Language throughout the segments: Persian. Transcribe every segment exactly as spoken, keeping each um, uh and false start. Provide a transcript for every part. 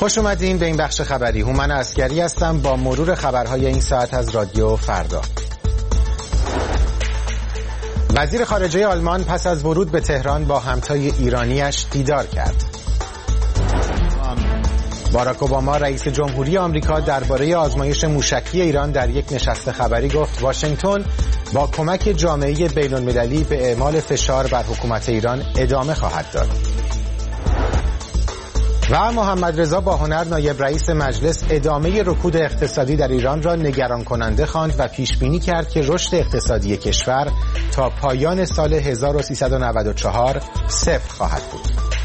خوش اومدین به این بخش خبری. هومن عسکری هستم با مرور خبرهای این ساعت از رادیو فردا. وزیر خارجه آلمان پس از ورود به تهران با همتای ایرانیش دیدار کرد. باراک اوباما رئیس جمهوری آمریکا درباره آزمایش موشکی ایران در یک نشست خبری گفت واشنگتن با کمک جامعه بین‌المللی به اعمال فشار بر حکومت ایران ادامه خواهد داد. و محمد رضا باهنر نایب رئیس مجلس ادامه رکود اقتصادی در ایران را نگران کننده خواند و پیش بینی کرد که رشد اقتصادی کشور تا پایان سال هزار و سیصد و نود و چهار صفر خواهد بود.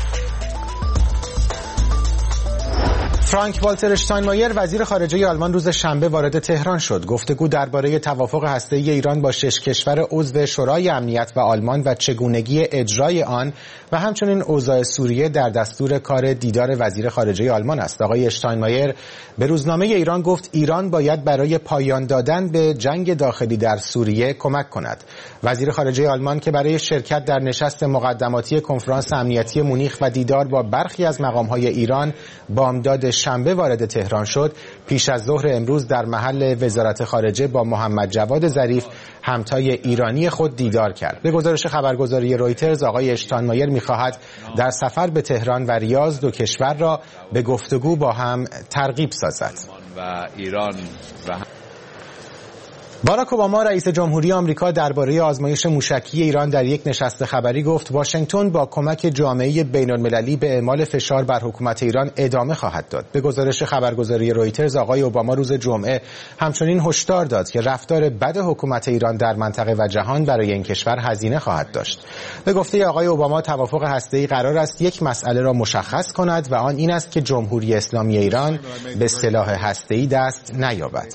فرانک والتر اشتاینمایر وزیر خارجه آلمان روز شنبه وارد تهران شد. گفتگو درباره توافق هسته‌ای ایران با شش کشور عضو شورای امنیت و آلمان و چگونگی اجرای آن و همچنین اوضاع سوریه در دستور کار دیدار وزیر خارجه آلمان است. آقای اشتاینمایر به روزنامه ایران گفت ایران باید برای پایان دادن به جنگ داخلی در سوریه کمک کند. وزیر خارجه آلمان که برای شرکت در نشست مقدماتی کنفرانس امنیتی مونیخ و دیدار با برخی از مقام‌های ایران بامداد شنبه وارد تهران شد، پیش از ظهر امروز در محل وزارت خارجه با محمد جواد ظریف همتای ایرانی خود دیدار کرد. به گزارش خبرگزاری رویترز آقای اشتاینمایر می‌خواهد در سفر به تهران و ریاض دو کشور را به گفتگو با هم ترغیب سازد. و ایران و باراک اوباما رئیس جمهوری آمریکا درباره آزمایش موشکی ایران در یک نشست خبری گفت واشنگتن با کمک جامعه بین‌المللی به اعمال فشار بر حکومت ایران ادامه خواهد داد. به گزارش خبرگزاری رویترز آقای اوباما روز جمعه همچنین هشدار داد که رفتار بد حکومت ایران در منطقه و جهان برای این کشور هزینه خواهد داشت. به گفته آقای اوباما توافق هسته‌ای قرار است یک مسئله را مشخص کند و آن این است که جمهوری اسلامی ایران به سلاح هسته‌ای دست نیابد.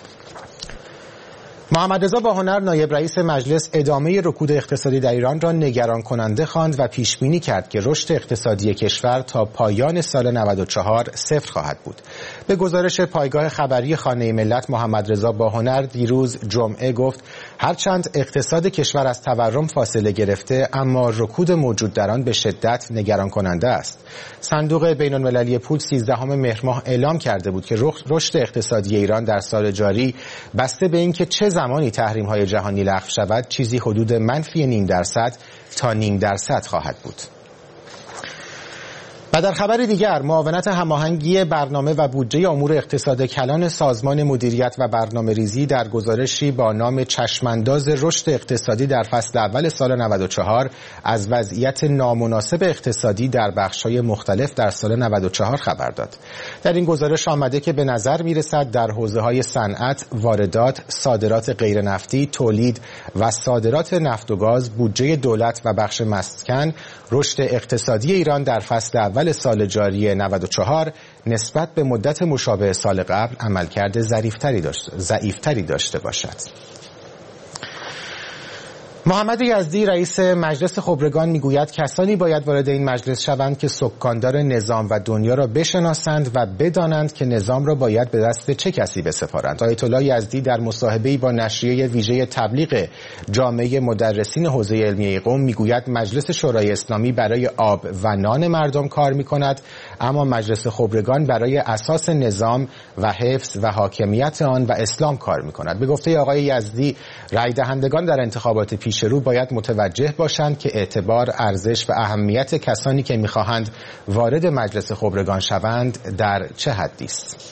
محمد رضا باهنر نایب رئیس مجلس ادامه رکود اقتصادی در ایران را نگران کننده خواند و پیش بینی کرد که رشد اقتصادی کشور تا پایان سال نود و چهار صفر خواهد بود. به گزارش پایگاه خبری خانه ملت محمد رضا باهنر دیروز جمعه گفت هرچند اقتصاد کشور از تورم فاصله گرفته اما رکود موجود در آن به شدت نگران کننده است. صندوق بین‌المللی پول سیزدهم مهر ماه اعلام کرده بود که رشد اقتصادی ایران در سال جاری بسته به اینکه چه زمانی تحریم‌های جهانی لغو شود چیزی حدود منفی نیم درصد تا نیم درصد خواهد بود. و در خبر دیگر معاونت هماهنگی برنامه و بودجه امور اقتصاد کلان سازمان مدیریت و برنامه‌ریزی در گزارشی با نام چشمانداز رشد اقتصادی در فصل اول سال نود و چهار از وضعیت نامناسب اقتصادی در بخش‌های مختلف در سال نود و چهار خبر داد. در این گزارش آمده که به نظر می‌رسد در حوزه‌های صنعت، واردات، صادرات غیرنفتی، تولید و صادرات نفت و گاز، بودجه دولت و بخش مسکن رشد اقتصادی ایران در فصل اول سال جاری نود و چهار نسبت به مدت مشابه سال قبل عملکرد ضعیف‌تری داشت، ضعیف‌تری داشته باشد. محمد یزدی رئیس مجلس خبرگان میگوید کسانی باید وارد این مجلس شوند که سکاندار نظام و دنیا را بشناسند و بدانند که نظام را باید به دست چه کسی بسپارند. آیت الله یزدی در مصاحبه‌ای با نشریه ویژه تبلیغ جامعه مدرسین حوزه علمیه قم میگوید مجلس شورای اسلامی برای آب و نان مردم کار میکند اما مجلس خبرگان برای اساس نظام و حفظ و حاکمیت آن و اسلام کار میکند. به گفته آقای یزدی رای دهندگان در انتخابات پیش رو باید متوجه باشند که اعتبار، ارزش و اهمیت کسانی که میخواهند وارد مجلس خبرگان شوند در چه حدی است.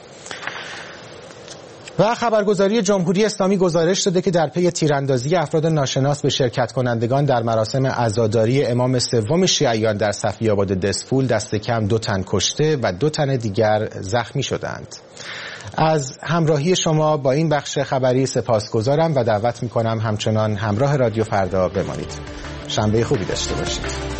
و خبرگزاری جمهوری اسلامی گزارش داده که در پی تیراندازی افراد ناشناس به شرکت کنندگان در مراسم عزاداری امام سوم شیعیان در صفی آباد دسفول دست کم دو تن کشته و دو تن دیگر زخمی شدند. از همراهی شما با این بخش خبری سپاسگزارم و دعوت می‌کنم همچنان همراه رادیو فردا بمانید. شنبه خوبی داشته باشید.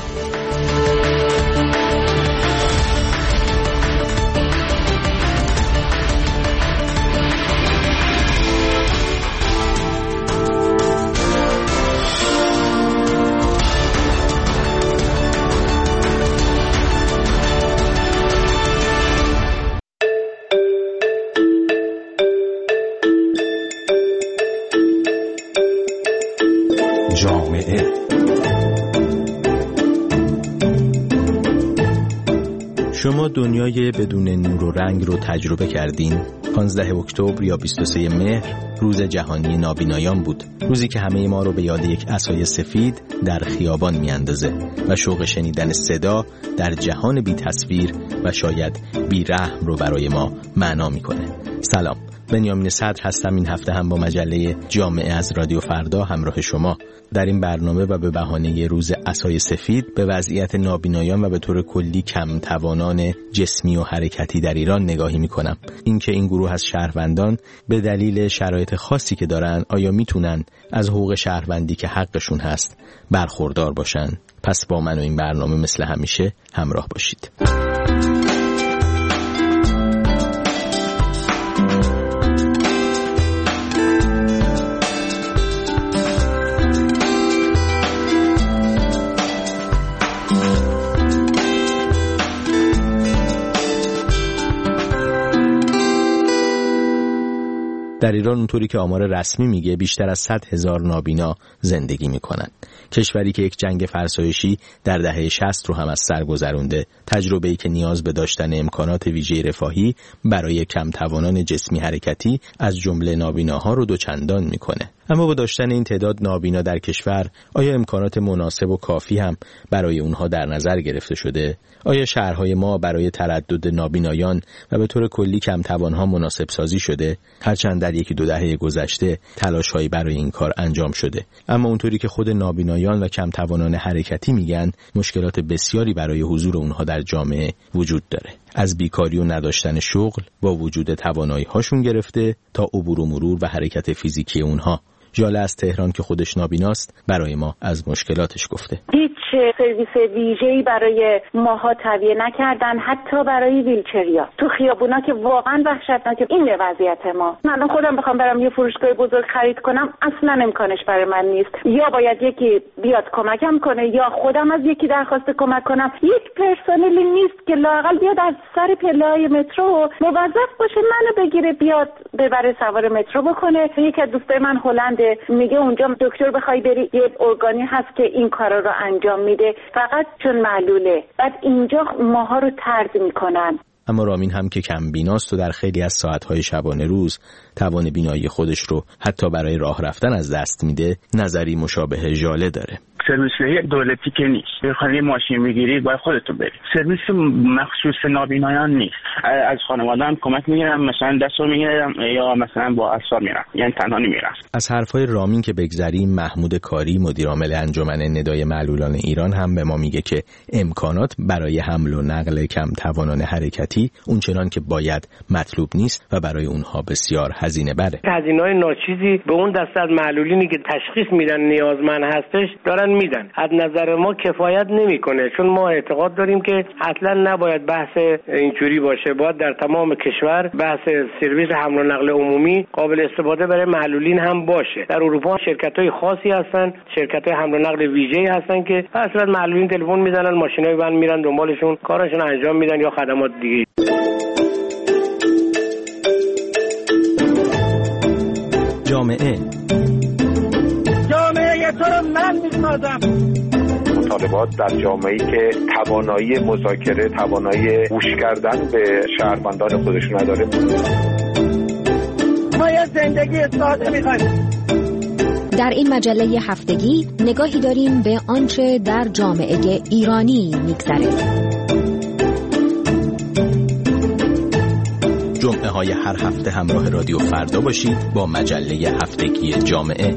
شما دنیای بدون نور و رنگ رو تجربه کردین؟ پانزده اکتبر یا بیست و سه مهر روز جهانی نابینایان بود. روزی که همه ما رو به یاد یک عصای سفید در خیابان میاندازه و شوق شنیدن صدا در جهان بی تصویر و شاید بی رحم رو برای ما معنا میکنه. سلام، بنیامین صدر هستم. این هفته هم با مجله جامعه از رادیو فردا همراه شما. در این برنامه و به بهانه روز عصای سفید به وضعیت نابینایان و به طور کلی کم توانان جسمی و حرکتی در ایران نگاهی میکنم. اینکه این گروه از شهروندان به دلیل شرایط خاصی که دارن آیا میتونن از حقوق شهروندی که حقشون هست برخوردار باشن؟ پس با من و این برنامه مثل همیشه همراه باشید. در ایران اونطوری که آمار رسمی میگه بیشتر از صد هزار نابینا زندگی میکنن. کشوری که یک جنگ فرسایشی در دهه شصت رو هم از سر گذرونده، تجربه‌ای که نیاز به داشتن امکانات ویژه رفاهی برای کم توانان جسمی حرکتی از جمله نابیناها رو دوچندان میکنه. اما با داشتن این تعداد نابینا در کشور آیا امکانات مناسب و کافی هم برای اونها در نظر گرفته شده؟ آیا شهرهای ما برای تردد نابینایان و به طور کلی کم توانها مناسب سازی شده؟ هرچند در یکی دو دهه گذشته تلاش‌هایی برای این کار انجام شده، اما اونطوری که خود نابینایان و کم توانان حرکتی میگن مشکلات بسیاری برای حضور اونها در جامعه وجود داره. از بیکاری و نداشتن شغل با وجود توانایی هاشون گرفته تا عبور و مرور و حرکت فیزیکی اونها. ژاله از تهران که خودش نابیناست برای ما از مشکلاتش گفته. هیچ سرویس ویژه‌ای برای ماها تهیه نکردن، حتی برای ویلچریا تو خیابونا که واقعا وحشتناکه. این وضعیت ما. من خودم بخوام برام یه فروشگاه بزرگ خرید کنم اصلا امکانش برای من نیست. یا باید یکی بیاد کمکم کنه یا خودم از یکی درخواست کمک کنم. یک پرسنلی نیست که لااقل بیاد از سر پله‌های مترو موظف باشه منو بگیره بیاد ببره سوار مترو بکنه. یکی از دوستای من هلند میگه اونجا دکتر بخوای بری یه ارگانی هست که این کارا رو انجام میده فقط چون معلوله. بعد اینجا ماها رو طرد میکنن. اما رامین هم که کم بیناست و در خیلی از ساعتهای شبانه روز توان بینایی خودش رو حتی برای راه رفتن از دست میده، نظری مشابه ژاله داره. سرویس‌های دولتی که نیست. بخوای ماشین بگیری باید خودتو بری. سرویس مخصوص نابینایان نیست. از خانواده‌ام کمک میگیرم، مثلا دستو میگیرم یا مثلا با اسباب میرم، یعنی تنها نمیرم. از حرفای رامین که بگذریم، محمود کاری مدیر عامل انجمن ندای معلولان ایران هم به ما میگه که امکانات برای حمل و نقل کم توانان حرکتی اونچنان که باید مطلوب نیست و برای اونها بسیار هزینه بره. هزینه‌های ناچیزی به اون دسته از معلولینی که تشخیص میدن نیازمند هستش دارن میدن. از نظر ما کفایت نمیکنه، چون ما اعتقاد داریم که اصلا نباید بحث اینجوری باشه. باید در تمام کشور بحث سرویس حمل و نقل عمومی قابل استفاده برای معلولین هم باشه. در اروپا شرکت‌های خاصی هستن، شرکت‌های حمل و نقل ویژه‌ای هستن که اصلا معلولین تلفن میزنن، ماشینای ون میرن دنبالشون، کارشون انجام میدن یا خدمات دیگه. جامعه جامعه تو رو من میسازم. مطالبات در جامعه‌ای که توانایی مذاکره، توانایی گوش کردن به شهروندان خودشون نداره. ما یه زندگی ساده می‌خوایم. در این مجله هفتگی نگاهی داریم به آنچه در جامعه ایرانی می‌گذره. جمعه های هر هفته همراه رادیو فردا باشید با مجله هفتگی جامعه.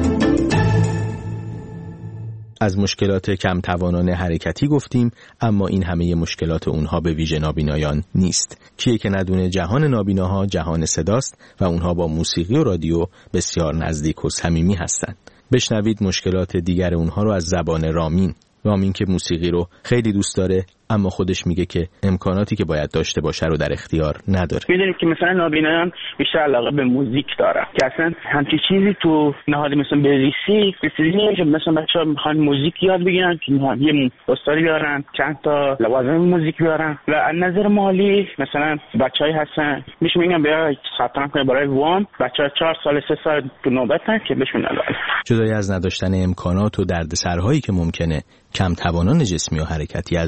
از مشکلات کم توانان حرکتی گفتیم، اما این همه مشکلات اونها به ویژه نابینایان نیست. کیه که ندونه جهان نابیناها جهان صداست و اونها با موسیقی و رادیو بسیار نزدیک و صمیمی هستند. بشنوید مشکلات دیگر اونها رو از زبان رامین. رامین که موسیقی رو خیلی دوست داره اما خودش میگه که امکاناتی که باید داشته باشه رو در اختیار نداره. میدونیم که مثلا نابینایان بیشتر علاقه به موزیک داره که اصلا همچین چیزی تو نهاد مثلا بریسی بسیاری نمیشه. مثلا بچه‌ها میخوان موزیک یاد بگیرن که یه استادی بیارن، چند تا لوازم موزیک بیارن و از نظر مالی مثلا بچه‌ای هستن میشه میگن بیا ثبت نام کنه برای وام، بچه‌ها چهار سال سه سال تو نوبتن که بهشون نداره. جدای از نداشتن امکانات و دردسرهایی که ممکنه کم توانان جسمی و حرکتی از جمله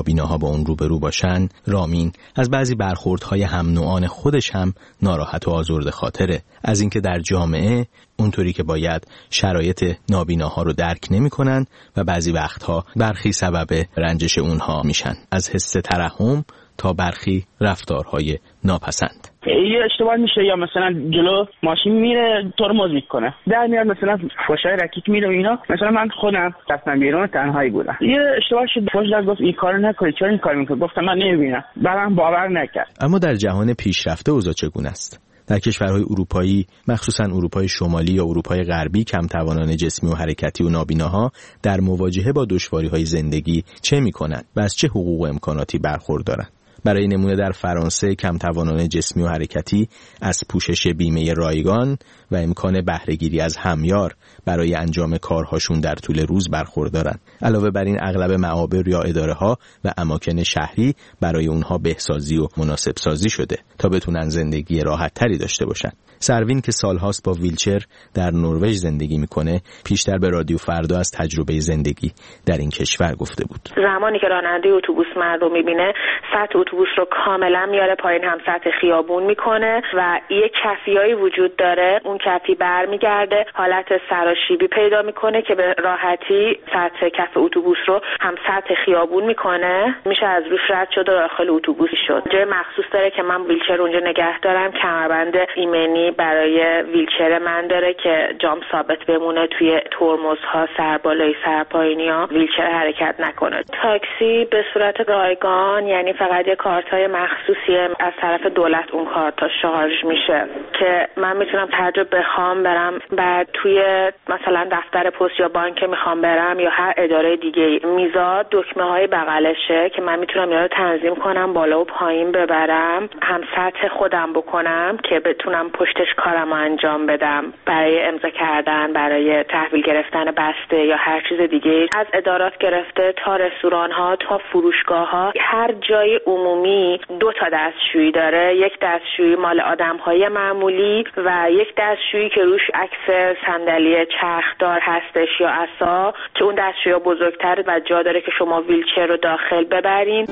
نابیناها با اون روبرو باشن، رامین از بعضی برخوردهای هم نوعان خودش هم ناراحت و آزرده خاطره، از اینکه در جامعه اونطوری که باید شرایط نابیناها رو درک نمی‌کنن و بعضی وقتها برخی سبب رنجش اونها میشن، از حس ترحم تا برخی رفتارهای ناپسند. یه اشتباه میشه یا مثلا جلو ماشین میره ترمز میکنه، در میاد مثلا فوشای رکیک میره و اینا. مثلا من خودم رفتم بیرون تنهایی بودم، یه اشتباه شد، فوش داد گفت این کارو نکنی، چرا این کارو میکنی؟ گفتم من نمیبینم، بعدم باور نکرد. اما در جهان پیشرفته اوضاع چگونه است؟ در کشورهای اروپایی، مخصوصا اروپای شمالی یا اروپای غربی، کم توانان جسمی و حرکتی و نابیناها در مواجهه با دشواری‌های زندگی چه می‌کنند و از چه حقوق و امکاناتی برخوردارند؟ برای نمونه در فرانسه کم توانان جسمی و حرکتی از پوشش بیمه رایگان و امکان بهره‌گیری از همیار برای انجام کارهاشون در طول روز برخوردارند. علاوه بر این اغلب معابر یا اداره‌ها و اماکن شهری برای اونها بهسازی و مناسب سازی شده تا بتونن زندگی راحت‌تری داشته باشن. سروین که سالهاست با ویلچر در نروژ زندگی میکنه، پیشتر به رادیو فردا از تجربه زندگی در این کشور گفته بود. زمانی که راننده اتوبوس من رو میبینه، سطح اتوبوس رو کاملا میاره پایین، هم سطح خیابون میکنه و یه کفیایی وجود داره، اون کفی برمیگرده حالت سراشیبی پیدا میکنه که به راحتی سطح کف اتوبوس رو هم سطح خیابون میکنه، میشه از روش رد شد و داخل اتوبوس شد. جای مخصوص داره که من ویلچر اونجا نگه دارم، کمربند ایمنی برای ویلچر من داره که جام ثابت بمونه توی ترمزها، سربالایی، سرپایینی‌ها ویلچر حرکت نکنه. تاکسی به صورت رایگان، یعنی فقط یه کارت‌های مخصوصیه از طرف دولت اون کارتا شارژ میشه که من میتونم هر جا بخوام برم، بعد توی مثلا دفتر پست یا بانک میخوام برم یا هر اداره دیگه، میزاد دکمه‌های بغلشه که من میتونم اینا رو تنظیم کنم، بالا و پایین ببرم، هم سطح خودم بکنم که بتونم پشتش کارم رو انجام بدم، برای امضا کردن، برای تحویل گرفتن بسته یا هر چیز دیگه. از ادارات گرفته تا رستوران ها تا فروشگاه ها، هر جای عمومی دو تا دستشویی داره، یک دستشویی مال آدم های معمولی و یک دستشویی که روش عکس صندلی چرخدار هستش یا عصا، که اون دستشویی بزرگتر و جا داره که شما ویلچر رو داخل ببرین.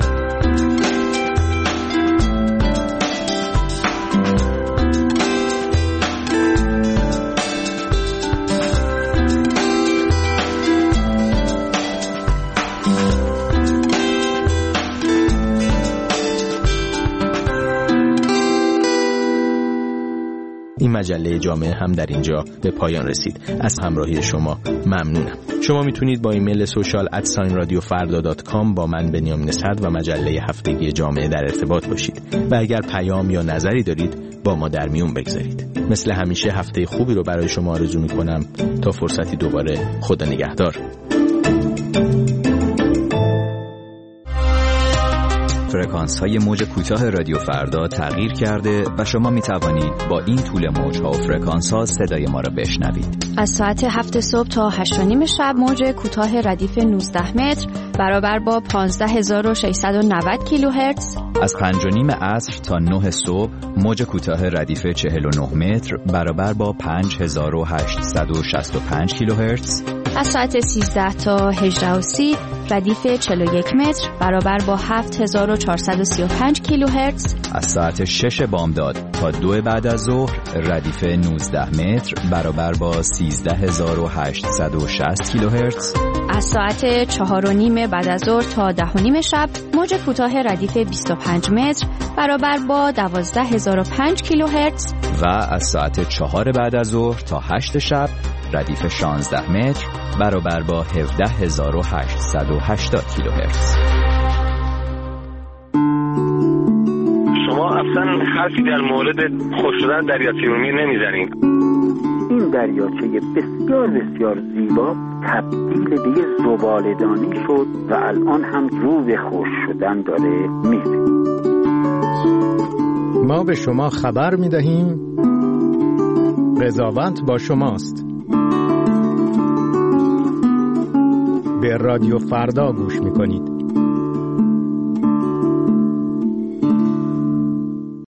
این مجله جامعه هم در اینجا به پایان رسید. از همراهی شما ممنونم. شما میتونید با ایمیل سوشال ات ساین رادیو فردا دات کام با من بنیامین صدر و مجله هفتگی جامعه در ارتباط باشید و اگر پیام یا نظری دارید با ما در میون بگذارید. مثل همیشه هفته خوبی رو برای شما آرزو میکنم. تا فرصتی دوباره، خدا نگهدار. فرکانس های موج کوتاه رادیو فردا تغییر کرده و شما می توانید با این طول موج ها و فرکانس ها صدای ما را بشنوید. از ساعت هفت صبح تا هشت و نیم شب موج کوتاه ردیف نوزده متر برابر با پانزده هزار و ششصد و نود کیلوهرتز. از پنج و نیم عصر تا نه صبح موج کوتاه ردیف چهل و نه متر برابر با پنج هزار و هشتصد و شصت و پنج کیلوهرتز. از ساعت سیزده تا هجده و سی ردیف چهل و یک متر برابر با هفت هزار و چهارصد و سی و پنج کیلوهرتز. از ساعت شش بامداد تا دو بعد از ظهر ردیف نوزده متر برابر با سیزده هزار و هشتصد و شصت کیلوهرتز. از ساعت چهار و نیم بعد از ظهر تا ده و نیم شب موج کوتاه ردیف بیست و پنج متر برابر با دوازده هزار و پنج کیلوهرتز. و از ساعت چهار بعد از ظهر تا هشت شب ردیف شانزده متر برابر با هفده هزار و هشتصد و هشتاد کیلوهرتز. شما اصلا حرفی در مورد خشک شدن دریاچه ارومیه نمیزنید. این دریاچه بسیار بسیار زیبا تبدیل به یه زباله‌دانی شد و الان هم رو به خشک شدن داره میره. ما به شما خبر میدهیم قضاوت با شماست. به رادیو فردا گوش میکنید.